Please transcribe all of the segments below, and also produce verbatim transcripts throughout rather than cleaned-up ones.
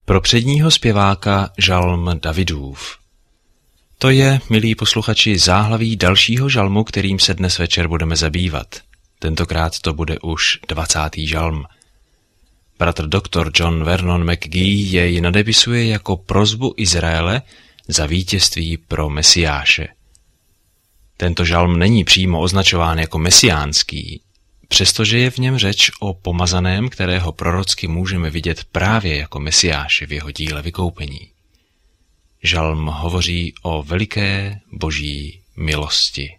Pro předního zpěváka žalm Davidův. To je, milí posluchači, záhlaví dalšího žalmu, kterým se dnes večer budeme zabývat. Tentokrát to bude už dvacátý žalm. Bratr doktor John Vernon McGee jej nadepisuje jako prosbu Izraele za vítězství pro Mesiáše. Tento žalm není přímo označován jako mesiánský, přestože je v něm řeč o pomazaném, kterého prorocky můžeme vidět právě jako Mesiáše v jeho díle vykoupení. Žalm hovoří o veliké boží milosti.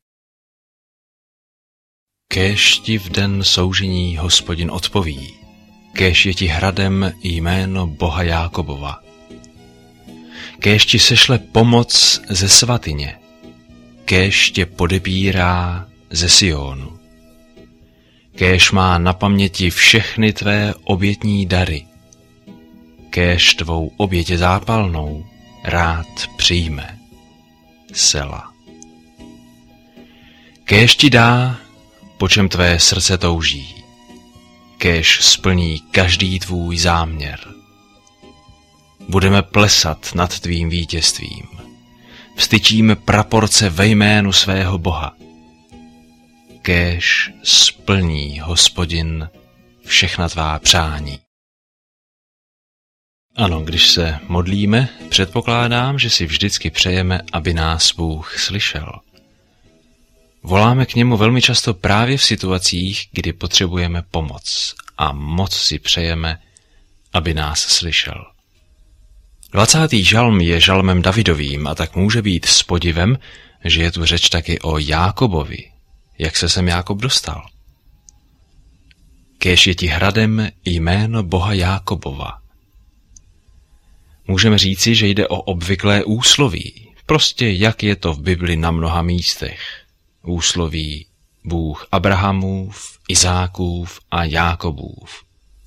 Kéž ti v den soužení Hospodin odpoví, kéž je ti hradem jméno Boha Jákobova. Kéž ti sešle pomoc ze svatyně, kéž tě podepírá ze Sionu. Kéž má na paměti všechny tvé obětní dary, kéž tvou oběť zápalnou rád přijme. Sela. Kéž ti dá, po čem tvé srdce touží, kéž splní každý tvůj záměr. Budeme plesat nad tvým vítězstvím, vztyčíme praporce ve jménu svého Boha. Kéž splní Hospodin všechna tvá přání. Ano, když se modlíme, předpokládám, že si vždycky přejeme, aby nás Bůh slyšel. Voláme k němu velmi často právě v situacích, kdy potřebujeme pomoc a moc si přejeme, aby nás slyšel. dvacátý žalm je žalmem Davidovým a tak může být s podivem, že je tu řeč taky o Jákobovi. Jak se sem Jákob dostal? Kéž je ti hradem jméno Boha Jákobova. Můžeme říci, že jde o obvyklé úsloví, prostě jak je to v Bibli na mnoha místech. Úsloví Bůh Abrahamův, Izákův a Jákobův.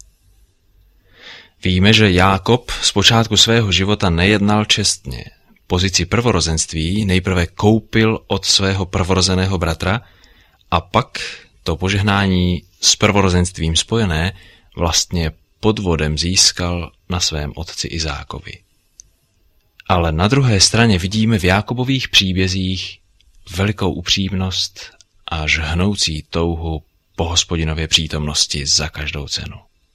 Víme, že Jákob z počátku svého života nejednal čestně. Pozici prvorozenství nejprve koupil od svého prvorozeného bratra a pak to požehnání s prvorozenstvím spojené vlastně podvodem získal na svém otci Izákovi. Ale na druhé straně vidíme v Jákobových příbězích velikou upřímnost až hnoucí touhu po Hospodinově přítomnosti za každou cenu.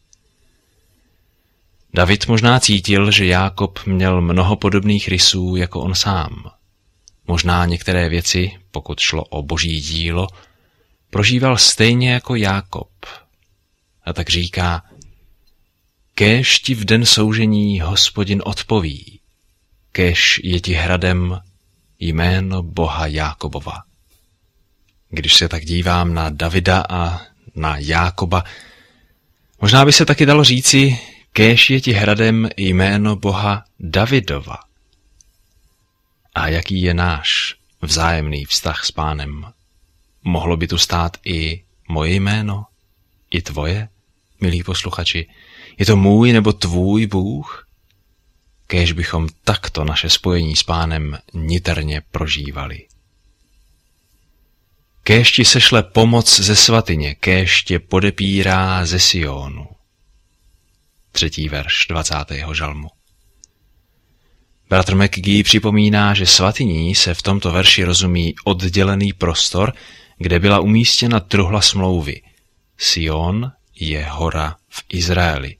David možná cítil, že Jákob měl mnoho podobných rysů jako on sám. Možná některé věci, pokud šlo o boží dílo, prožíval stejně jako Jákob. A tak říká, kéž ti v den soužení Hospodin odpoví, kéž je ti hradem jméno Boha Jákobova. Když se tak dívám na Davida a na Jákoba, možná by se taky dalo říci, kéž je ti hradem jméno Boha Davidova. A jaký je náš vzájemný vztah s Pánem? Mohlo by tu stát i moje jméno, i tvoje, milí posluchači? Je to můj nebo tvůj Bůh? Kéž bychom takto naše spojení s Pánem niterně prožívali. Kéž ti sešle pomoc ze svatyně, kéž tě podepírá ze Sionu. Třetí verš dvacátého žalmu. Bratr McGee připomíná, že svatyní se v tomto verši rozumí oddělený prostor, kde byla umístěna truhla smlouvy. Sion je hora v Izraeli.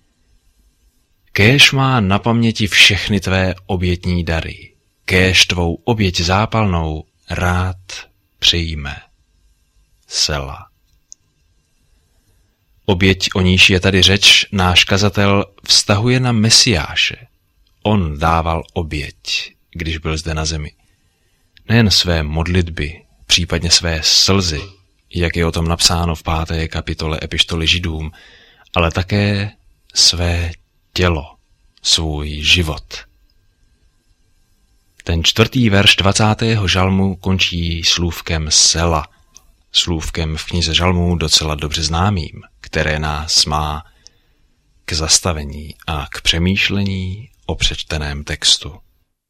Kéž má na paměti všechny tvé obětní dary, kéž tvou oběť zápalnou rád přijme. Sela. Oběť, o níž je tady řeč, náš kazatel vztahuje na Mesiáše. On dával oběť, když byl zde na zemi. Nejen své modlitby, případně své slzy, jak je o tom napsáno v páté kapitole epištoly Židům, ale také své tělo, svůj život. Ten čtvrtý verš dvacátého žalmu končí slůvkem sela, slůvkem v knize žalmů docela dobře známým, které nás má k zastavení a k přemýšlení o přečteném textu.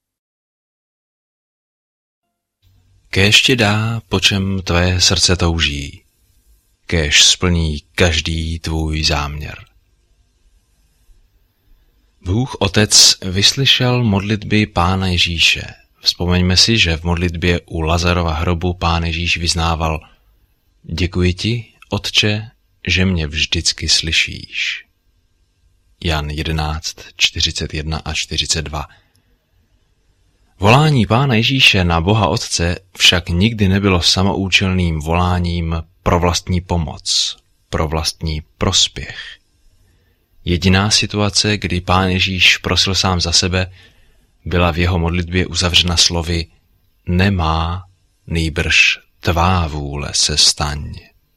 Kéž ti dá, po čem tvé srdce touží, kéž splní každý tvůj záměr. Bůh Otec vyslyšel modlitby Pána Ježíše. Vzpomeňme si, že v modlitbě u Lazarova hrobu Pán Ježíš vyznával: Děkuji ti, Otče, že mě vždycky slyšíš. Jan jedenáct, čtyřicet jedna a čtyřicet dva. Volání Pána Ježíše na Boha Otce však nikdy nebylo samoúčelným voláním pro vlastní pomoc, pro vlastní prospěch. Jediná situace, kdy Pán Ježíš prosil sám za sebe, byla v jeho modlitbě uzavřena slovy: Nemá, nýbrž tvá vůle se staň.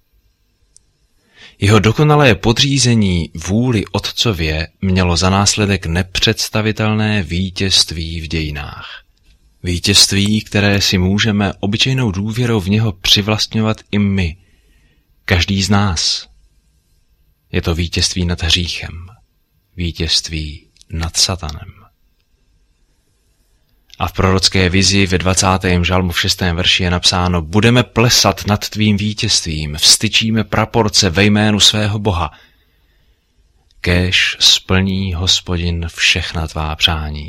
Jeho dokonalé podřízení vůli Otcově mělo za následek nepředstavitelné vítězství v dějinách. Vítězství, které si můžeme obyčejnou důvěrou v něho přivlastňovat i my, každý z nás. Je to vítězství nad hříchem, vítězství nad satanem. A v prorocké vizi ve dvacátém žalmu v šestém verši je napsáno: Budeme plesat nad tvým vítězstvím, vztyčíme praporce ve jménu svého Boha. Kéž splní Hospodin všechna tvá přání.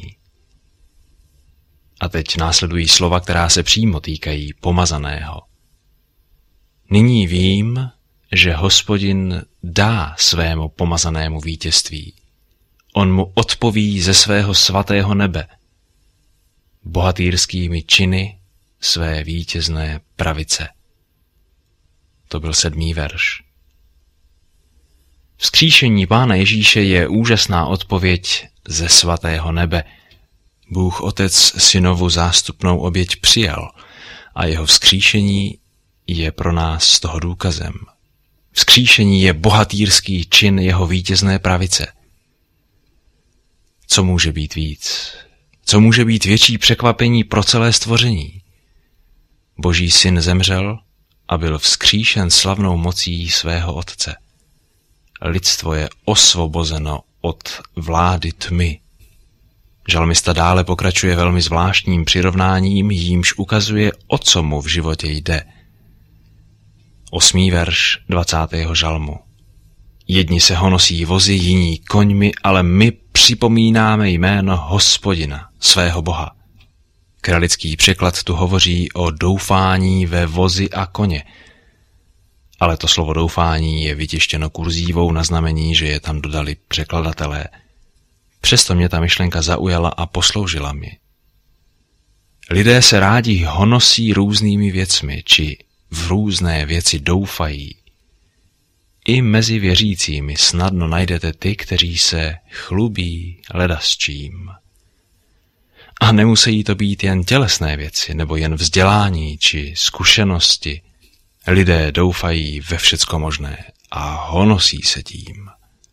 A teď následují slova, která se přímo týkají pomazaného. Nyní vím, že Hospodin dá svému pomazanému vítězství. On mu odpoví ze svého svatého nebe bohatýrskými činy své vítězné pravice. To byl sedmý verš. Vzkříšení Pána Ježíše je úžasná odpověď ze svatého nebe. Bůh Otec synovu zástupnou oběť přijal a jeho vzkříšení je pro nás z toho důkazem. Vzkříšení je bohatýrský čin jeho vítězné pravice. Co může být víc? Co může být větší překvapení pro celé stvoření? Boží syn zemřel a byl vzkříšen slavnou mocí svého Otce. Lidstvo je osvobozeno od vlády tmy. Žalmista dále pokračuje velmi zvláštním přirovnáním, jímž ukazuje, o co mu v životě jde. Osmý verš dvacátého žalmu. Jedni se honosí vozy, jiní koňmi, ale my připomínáme jméno Hospodina, svého Boha. Kralický překlad tu hovoří o doufání ve vozy a koně. Ale to slovo doufání je vytištěno kurzívou na znamení, že je tam dodali překladatelé. Přesto mě ta myšlenka zaujala a posloužila mi. Lidé se rádi honosí různými věcmi, či v různé věci doufají. I mezi věřícími snadno najdete ty, kteří se chlubí ledasčím. A nemusí to být jen tělesné věci, nebo jen vzdělání či zkušenosti. Lidé doufají ve všecko možné a honosí se tím.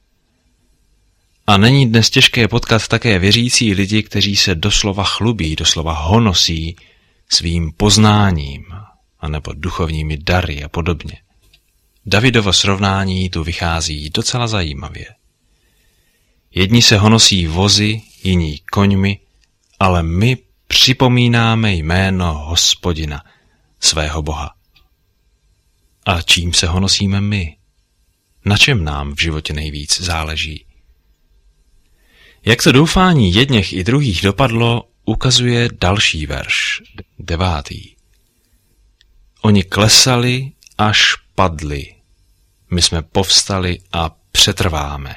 A není dnes těžké potkat také věřící lidi, kteří se doslova chlubí, doslova honosí svým poznáním, anebo duchovními dary a podobně. Davidovo srovnání tu vychází docela zajímavě. Jedni se honosí vozy, jiní koňmi, ale my připomínáme jméno Hospodina, svého Boha. A čím se honosíme my? Na čem nám v životě nejvíc záleží? Jak to doufání jedněch i druhých dopadlo, ukazuje další verš, devátý. Oni klesali, až padli. My jsme povstali a přetrváme.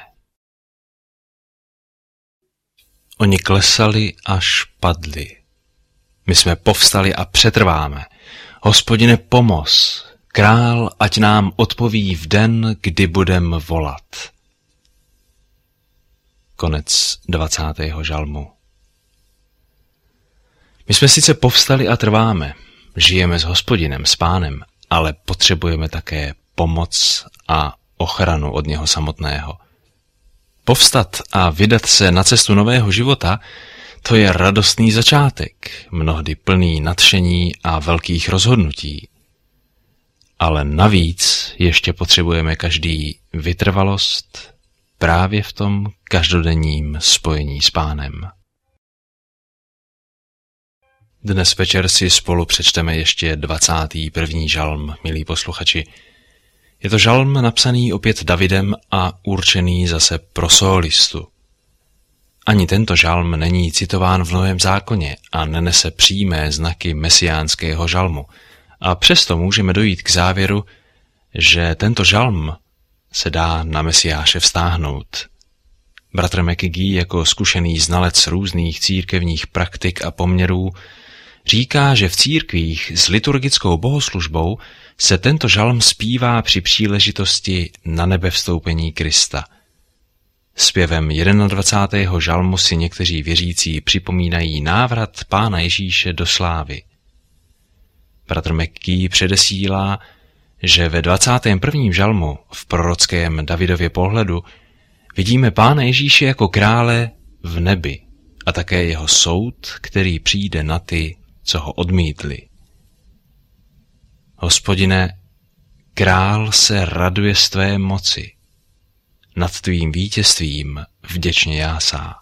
Oni klesali, až padli. My jsme povstali a přetrváme. Hospodine, pomoz. Král, ať nám odpoví v den, kdy budem volat. Konec dvacátého žalmu. My jsme sice povstali a trváme, žijeme s Hospodinem, s Pánem, ale potřebujeme také pomoc a ochranu od něho samotného. Povstat a vydat se na cestu nového života, to je radostný začátek, mnohdy plný nadšení a velkých rozhodnutí. Ale navíc ještě potřebujeme každý vytrvalost právě v tom každodenním spojení s Pánem. Dnes večer si spolu přečteme ještě dvacátý první žalm, milí posluchači. Je to žalm napsaný opět Davidem a určený zase pro sólistu. Ani tento žalm není citován v Novém zákoně a nenese přímé znaky mesiánského žalmu. A přesto můžeme dojít k závěru, že tento žalm se dá na Mesiáše vztáhnout. Bratr McGee jako zkušený znalec různých církevních praktik a poměrů říká, že v církvích s liturgickou bohoslužbou se tento žalm zpívá při příležitosti na nebe vstoupení Krista. Zpěvem dvacátého prvního žalmu si někteří věřící připomínají návrat Pána Ježíše do slávy. Bratr McGee předesílá, že ve dvacátém prvním žalmu v prorockém Davidově pohledu vidíme Pána Ježíše jako krále v nebi a také jeho soud, který přijde na ty, co ho odmítli. Hospodine, král se raduje z tvé moci, nad tvým vítězstvím vděčně jásá.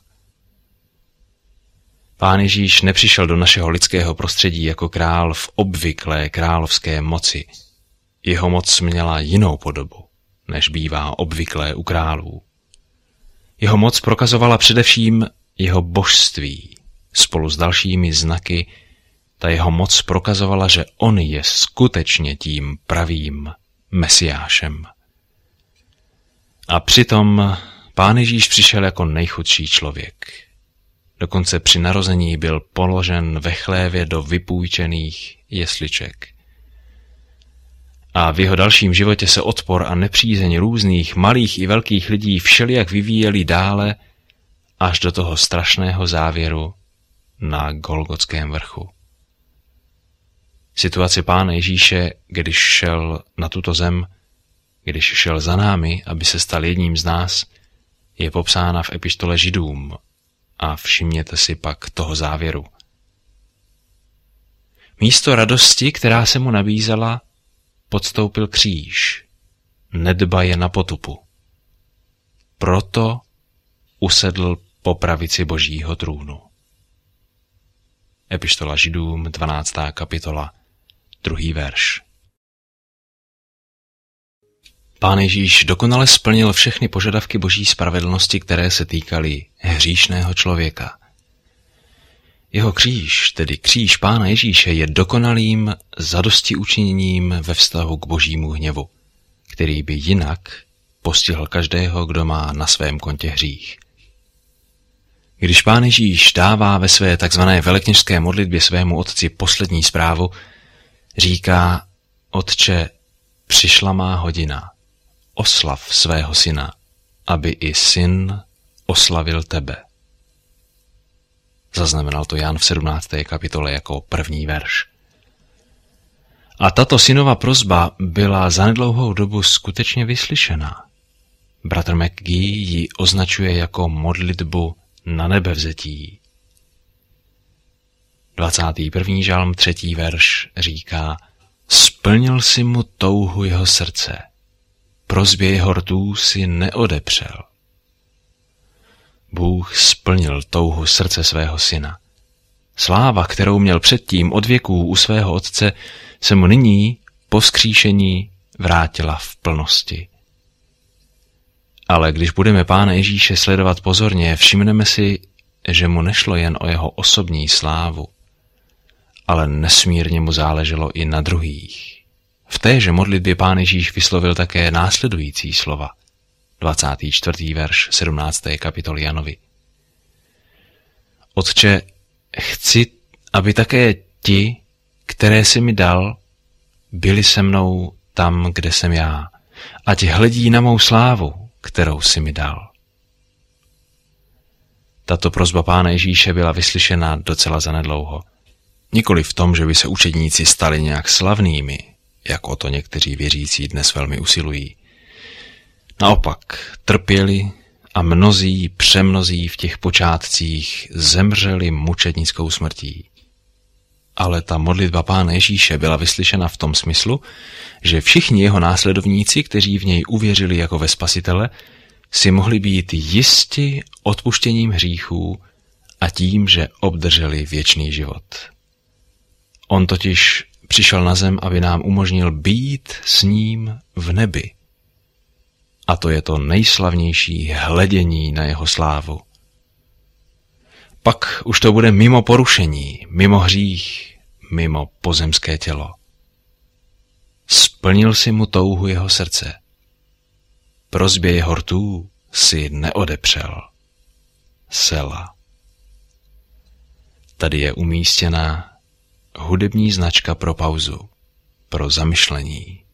Pán Ježíš nepřišel do našeho lidského prostředí jako král v obvyklé královské moci. Jeho moc měla jinou podobu, než bývá obvyklé u králů. Jeho moc prokazovala především jeho božství. Spolu s dalšími znaky ta jeho moc prokazovala, že on je skutečně tím pravým Mesiášem. A přitom Pán Ježíš přišel jako nejchudší člověk. Dokonce při narození byl položen ve chlévě do vypůjčených jesliček. A v jeho dalším životě se odpor a nepřízeň různých malých i velkých lidí všelijak vyvíjeli dále až do toho strašného závěru na Golgotském vrchu. Situace Pána Ježíše, když šel na tuto zem, když šel za námi, aby se stal jedním z nás, je popsána v epištole Židům a všimněte si pak toho závěru. Místo radosti, která se mu nabízela, podstoupil kříž, nedbaje na potupu. Proto usedl po pravici Božího trůnu. Epištola Židům, dvanáctá kapitola, druhý verš. Pán Ježíš dokonale splnil všechny požadavky Boží spravedlnosti, které se týkaly hříšného člověka. Jeho kříž, tedy kříž Pána Ježíše, je dokonalým zadostiučiněním ve vztahu k Božímu hněvu, který by jinak postihl každého, kdo má na svém kontě hřích. Když Pán Ježíš dává ve své takzvané velekněžské modlitbě svému otci poslední zprávu, říká: Otče, přišla má hodina, oslav svého syna, aby i syn oslavil tebe. Zaznamenal to Jan v sedmnácté kapitole jako první verš. A tato synova prosba byla za nedlouhou dobu skutečně vyslyšena. Bratr McGee ji označuje jako modlitbu na nebevzetí. dvacátý první žalm, třetí verš říká: Splnil si mu touhu jeho srdce, prosbě jeho rtů si neodepřel. Bůh splnil touhu srdce svého syna. Sláva, kterou měl předtím od věků u svého otce, se mu nyní po vzkříšení vrátila v plnosti. Ale když budeme Pána Ježíše sledovat pozorně, všimneme si, že mu nešlo jen o jeho osobní slávu, ale nesmírně mu záleželo i na druhých. V téže modlitbě Pán Ježíš vyslovil také následující slova. dvacátý čtvrtý verš sedmnácté kapitoly Janovi. Otče, chci, aby také ti, které jsi mi dal, byli se mnou tam, kde jsem já, ať hledí na mou slávu, kterou jsi mi dal. Tato prosba Pána Ježíše byla vyslyšena docela zanedlouho. Nikoli v tom, že by se učedníci stali nějak slavnými, jak o to někteří věřící dnes velmi usilují. Naopak trpěli a mnozí, přemnozí v těch počátcích zemřeli mučednickou smrtí. Ale ta modlitba Pána Ježíše byla vyslyšena v tom smyslu, že všichni jeho následovníci, kteří v něj uvěřili jako ve Spasitele, si mohli být jisti odpuštěním hříchů a tím, že obdrželi věčný život. On totiž přišel na zem, aby nám umožnil být s ním v nebi. A to je to nejslavnější hledění na jeho slávu. už to bude mimo porušení, mimo hřích, mimo pozemské tělo. Splnil si mu touhu jeho srdce. Prosbě jeho rtů si neodepřel. Sela. Tady je umístěna hudební značka pro pauzu, pro zamyšlení.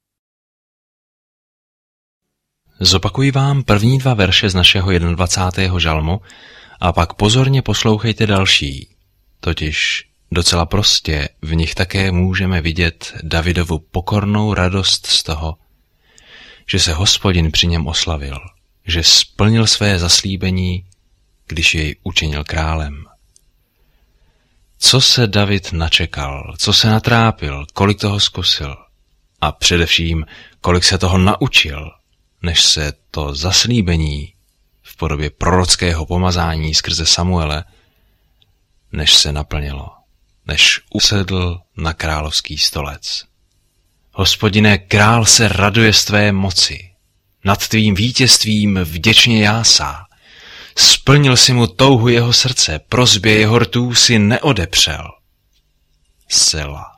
Zopakuji vám první dva verše z našeho jednadvacátého žalmu a pak pozorně poslouchejte další, totiž docela prostě v nich také můžeme vidět Davidovu pokornou radost z toho, že se Hospodin při něm oslavil, že splnil své zaslíbení, když jej učinil králem. Co se David načekal, co se natrápil, kolik toho zkusil a především, kolik se toho naučil, než se to zaslíbení v podobě prorockého pomazání skrze Samuele, než se naplnilo, než usedl na královský stolec. Hospodine, král se raduje z tvé moci, nad tvým vítězstvím vděčně jásá. Splnil si mu touhu jeho srdce, prosbě jeho rtů si neodepřel. Sela.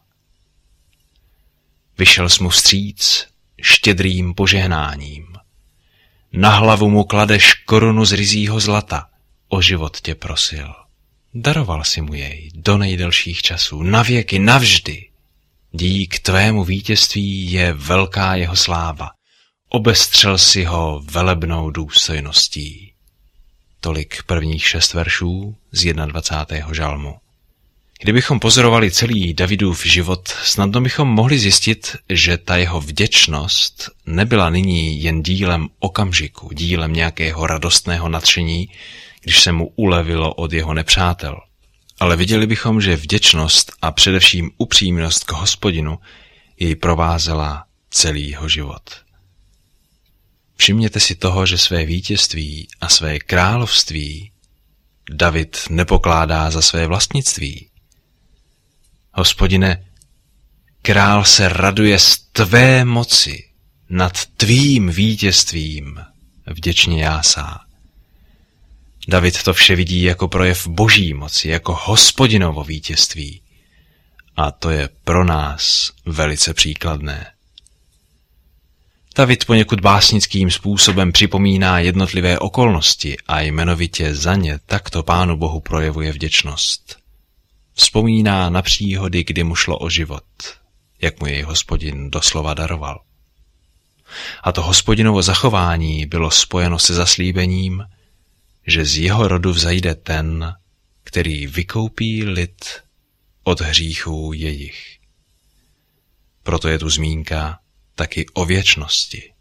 Vyšel jsi mu vstříc štědrým požehnáním. Na hlavu mu kladeš korunu z ryzího zlata, o život tě prosil. Daroval si mu jej do nejdelších časů, navěky, navždy. Dík tvému vítězství je velká jeho sláva. Obestřel si ho velebnou důstojností. Tolik prvních šest veršů z jednadvacátého žalmu. Kdybychom pozorovali celý Davidův život, snadno bychom mohli zjistit, že ta jeho vděčnost nebyla nyní jen dílem okamžiku, dílem nějakého radostného nadšení, když se mu ulevilo od jeho nepřátel. Ale viděli bychom, že vděčnost a především upřímnost k Hospodinu jej provázela celý jeho život. Všimněte si toho, že své vítězství a své království David nepokládá za své vlastnictví. Hospodine, král se raduje z tvé moci, nad tvým vítězstvím vděčně jásá. David to vše vidí jako projev boží moci, jako Hospodinovo vítězství. A to je pro nás velice příkladné. David poněkud básnickým způsobem připomíná jednotlivé okolnosti a jmenovitě za ně takto Pánu Bohu projevuje vděčnost. Vzpomíná na příhody, kdy mu šlo o život, jak mu jej Hospodin doslova daroval. A to Hospodinovo zachování bylo spojeno se zaslíbením, že z jeho rodu vzejde ten, který vykoupí lid od hříchů jejich. Proto je tu zmínka taky o věčnosti.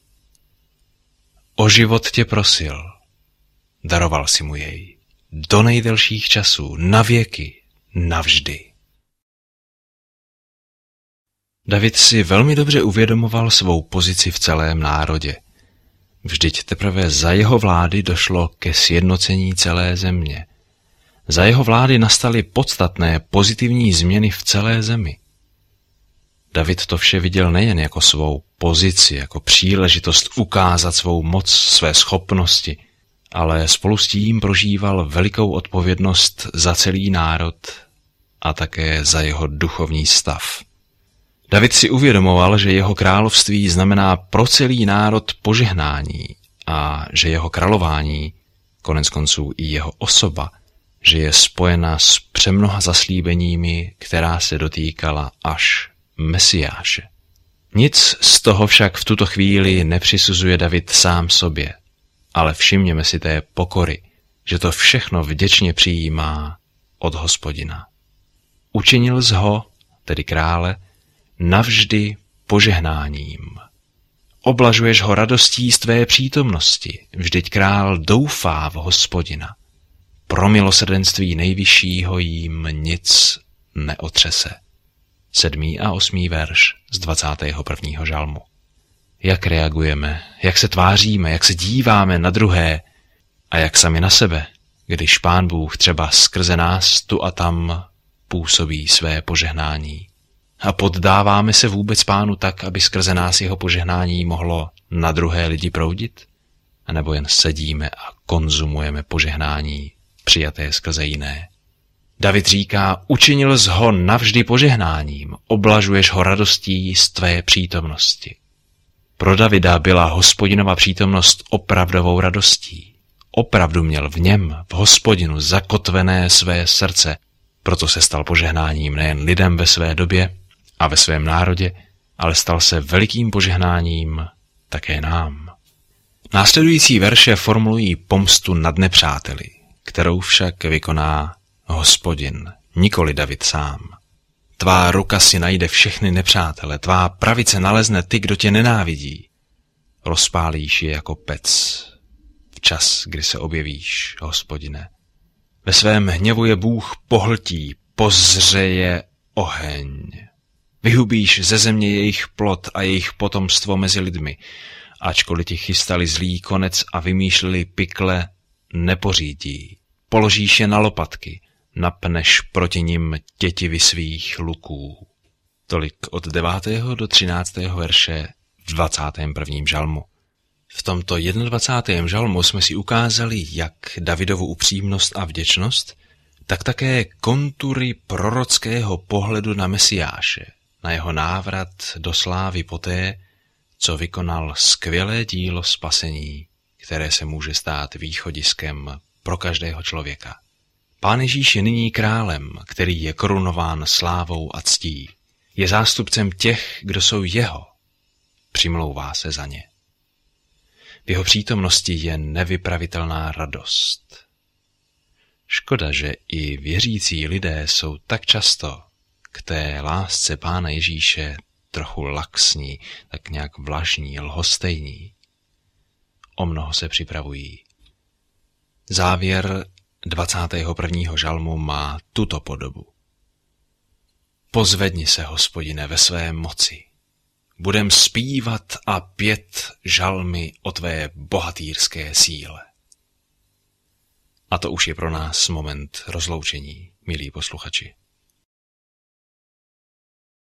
O život tě prosil, daroval si mu jej, do nejdelších časů, na věky, navždy. David si velmi dobře uvědomoval svou pozici v celém národě. Vždyť teprve za jeho vlády došlo ke sjednocení celé země. Za jeho vlády nastaly podstatné pozitivní změny v celé zemi. David to vše viděl nejen jako svou pozici, jako příležitost ukázat svou moc, své schopnosti, ale spolu s tím prožíval velikou odpovědnost za celý národ a také za jeho duchovní stav. David si uvědomoval, že jeho království znamená pro celý národ požehnání a že jeho králování, konec konců i jeho osoba, že je spojena s přemnoha zaslíbeními, která se dotýkala až Mesiáše. Nic z toho však v tuto chvíli nepřisuzuje David sám sobě, ale všimněme si té pokory, že to všechno vděčně přijímá od Hospodina. Učinil z ho, tedy krále, navždy požehnáním. Oblažuješ ho radostí z tvé přítomnosti, vždyť král doufá v Hospodina. Pro milosrdenství nejvyššího jim nic neotřese. Sedmý a osmý verš z dvacátého prvního žalmu. Jak reagujeme, jak se tváříme, jak se díváme na druhé a jak sami na sebe, když Pán Bůh třeba skrze nás tu a tam působí své požehnání. A poddáváme se vůbec Pánu tak, aby skrze nás jeho požehnání mohlo na druhé lidi proudit? A nebo jen sedíme a konzumujeme požehnání přijaté skrze jiné. David říká, učinil jsi ho navždy požehnáním, oblažuješ ho radostí z tvé přítomnosti. Pro Davida byla Hospodinova přítomnost opravdovou radostí. Opravdu měl v něm, v Hospodinu, zakotvené své srdce, proto se stal požehnáním nejen lidem ve své době a ve svém národě, ale stal se velikým požehnáním také nám. Následující verše formulují pomstu nad nepřáteli, kterou však vykoná Hospodin, nikoli David sám. Tvá ruka si najde všechny nepřátele, tvá pravice nalezne ty, kdo tě nenávidí. Rozpálíš je jako pec, včas, kdy se objevíš, Hospodine. Ve svém hněvu je Bůh pohltí, pozřeje oheň. Vyhubíš ze země jejich plod a jejich potomstvo mezi lidmi, ačkoliv ti chystali zlý konec a vymýšleli pikle, nepořídí. Položíš je na lopatky, napneš proti nim tětivy svých luků. Tolik od devátého do třináctého verše v dvacátém prvním žalmu. V tomto dvacátém prvním žalmu jsme si ukázali jak Davidovu upřímnost a vděčnost, tak také kontury prorockého pohledu na Mesiáše, na jeho návrat do slávy poté, co vykonal skvělé dílo spasení, které se může stát východiskem pro každého člověka. Pán Ježíš je nyní králem, který je korunován slávou a ctí. Je zástupcem těch, kdo jsou jeho. Přimlouvá se za ně. V jeho přítomnosti je nevypravitelná radost. Škoda, že i věřící lidé jsou tak často k té lásce Pána Ježíše trochu laxní, tak nějak vlažní, lhostejní. O mnoho se připravují. Závěr dvacátého prvního žalmu má tuto podobu. Pozvedni se, Hospodine, ve své moci. Budem zpívat a pět žalmy o tvé bohatýrské síle. A to už je pro nás moment rozloučení, milí posluchači.